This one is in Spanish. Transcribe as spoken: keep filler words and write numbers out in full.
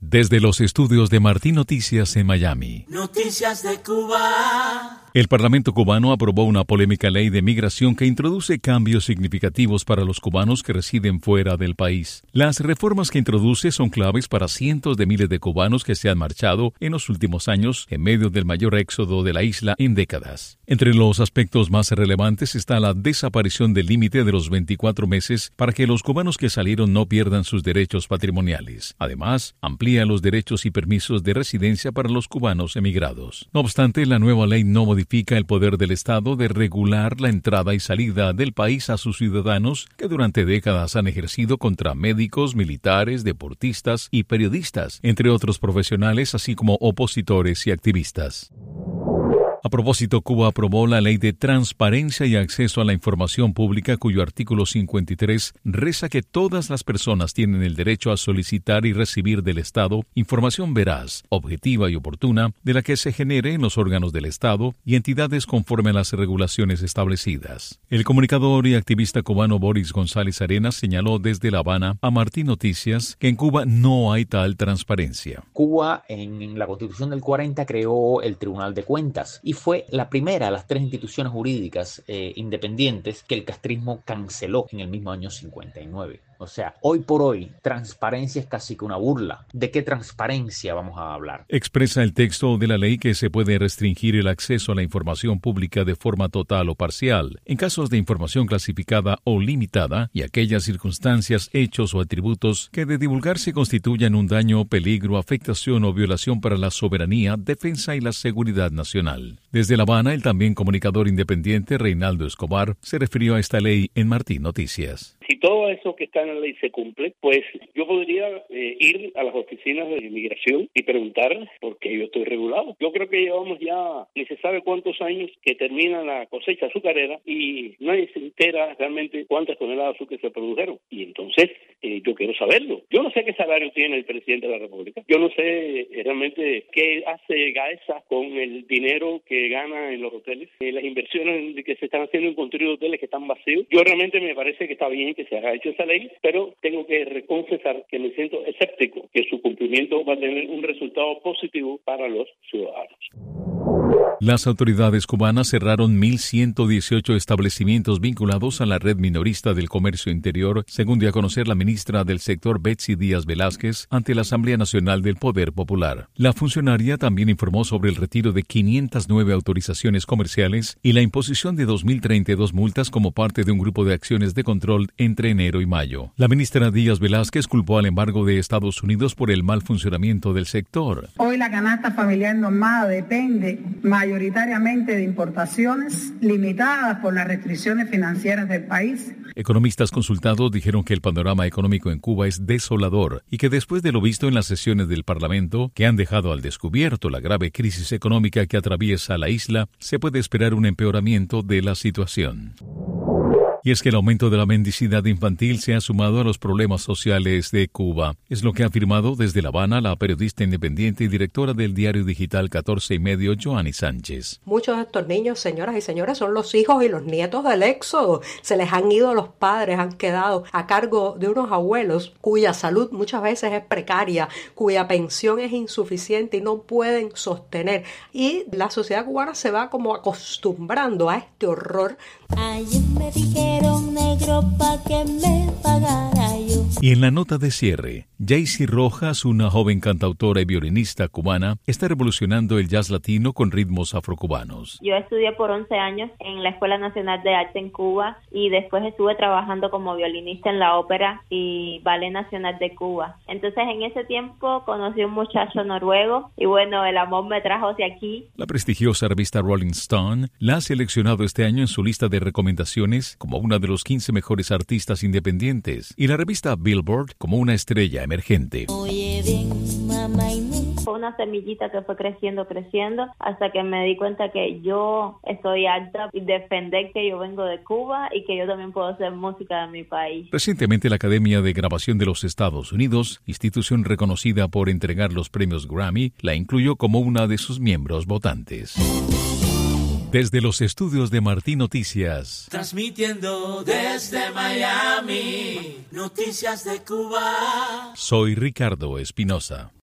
Desde los estudios de Martín Noticias en Miami. Noticias de Cuba. El Parlamento cubano aprobó una polémica ley de migración que introduce cambios significativos para los cubanos que residen fuera del país. Las reformas que introduce son claves para cientos de miles de cubanos que se han marchado en los últimos años en medio del mayor éxodo de la isla en décadas. Entre los aspectos más relevantes está la desaparición del límite de los veinticuatro meses para que los cubanos que salieron no pierdan sus derechos patrimoniales. Además, amplía los derechos y permisos de residencia para los cubanos emigrados. No obstante, la nueva ley no modifica el poder del Estado de regular la entrada y salida del país a sus ciudadanos que durante décadas han ejercido contra médicos, militares, deportistas y periodistas, entre otros profesionales, así como opositores y activistas. A propósito, Cuba aprobó la Ley de Transparencia y Acceso a la Información Pública, cuyo artículo cincuenta y tres reza que todas las personas tienen el derecho a solicitar y recibir del Estado información veraz, objetiva y oportuna de la que se genere en los órganos del Estado y entidades conforme a las regulaciones establecidas. El comunicador y activista cubano Boris González Arenas señaló desde La Habana a Martín Noticias que en Cuba no hay tal transparencia. Cuba, en la Constitución del cuarenta, creó el Tribunal de Cuentas y fue la primera de las tres instituciones jurídicas eh, independientes que el castrismo canceló en el mismo año cincuenta y nueve. O sea, hoy por hoy, transparencia es casi que una burla. ¿De qué transparencia vamos a hablar? Expresa el texto de la ley que se puede restringir el acceso a la información pública de forma total o parcial, en casos de información clasificada o limitada y aquellas circunstancias, hechos o atributos que de divulgarse constituyan un daño, peligro, afectación o violación para la soberanía, defensa y la seguridad nacional. Desde La Habana, el también comunicador independiente Reinaldo Escobar se refirió a esta ley en Martín Noticias. Si todo eso que está en la ley se cumple, pues yo podría eh, ir a las oficinas de inmigración y preguntar por qué yo estoy regulado. Yo creo que llevamos ya ni se sabe cuántos años que termina la cosecha azucarera y nadie se entera realmente cuántas toneladas de azúcar se produjeron. Y entonces eh, yo quiero saberlo. Yo no sé qué salario tiene el presidente de la República. Yo no sé eh, realmente qué hace Gaesa con el dinero que gana en los hoteles, eh, las inversiones que se están haciendo en construir hoteles que están vacíos. Yo realmente me parece que está bien que se haya hecho esa ley, pero tengo que confesar que me siento escéptico que su cumplimiento va a tener un resultado positivo para los ciudadanos. Las autoridades cubanas cerraron mil ciento dieciocho establecimientos vinculados a la red minorista del comercio interior, según dio a conocer la ministra del sector Betsy Díaz Velázquez ante la Asamblea Nacional del Poder Popular. La funcionaria también informó sobre el retiro de quinientas nueve autorizaciones comerciales y la imposición de dos mil treinta y dos multas como parte de un grupo de acciones de control entre enero y mayo. La ministra Díaz Velázquez culpó al embargo de Estados Unidos por el mal funcionamiento del sector. Hoy la canasta familiar normada depende mayoritariamente de importaciones limitadas por las restricciones financieras del país. Economistas consultados dijeron que el panorama económico en Cuba es desolador y que después de lo visto en las sesiones del Parlamento, que han dejado al descubierto la grave crisis económica que atraviesa la isla, se puede esperar un empeoramiento de la situación. Y es que el aumento de la mendicidad infantil se ha sumado a los problemas sociales de Cuba. Es lo que ha afirmado desde La Habana la periodista independiente y directora del diario digital catorce y medio, Joanny Sánchez. Muchos de estos niños, señoras y señores, son los hijos y los nietos del éxodo. Se les han ido los padres, han quedado a cargo de unos abuelos cuya salud muchas veces es precaria, cuya pensión es insuficiente y no pueden sostener. Y la sociedad cubana se va como acostumbrando a este horror. Ayer me dijeron negro pa' que me pagara yo. Y en la nota de cierre, Jaycee Rojas, una joven cantautora y violinista cubana, está revolucionando el jazz latino con ritmos afrocubanos. Yo estudié por once años en la Escuela Nacional de Arte en Cuba y después estuve trabajando como violinista en la Ópera y Ballet Nacional de Cuba. Entonces en ese tiempo conocí a un muchacho noruego y bueno, el amor me trajo hacia aquí. La prestigiosa revista Rolling Stone la ha seleccionado este año en su lista de recomendaciones como una de los quince mejores artistas independientes y la revista Billboard como una estrella emergente. Oye bien, mamá y me... Fue una semillita que fue creciendo, creciendo, hasta que me di cuenta que yo estoy alta y defender que yo vengo de Cuba y que yo también puedo hacer música de mi país. Recientemente la Academia de Grabación de los Estados Unidos, institución reconocida por entregar los premios Grammy, la incluyó como una de sus miembros votantes. Desde los estudios de Martín Noticias. Transmitiendo desde Miami, noticias de Cuba. Soy Ricardo Espinosa.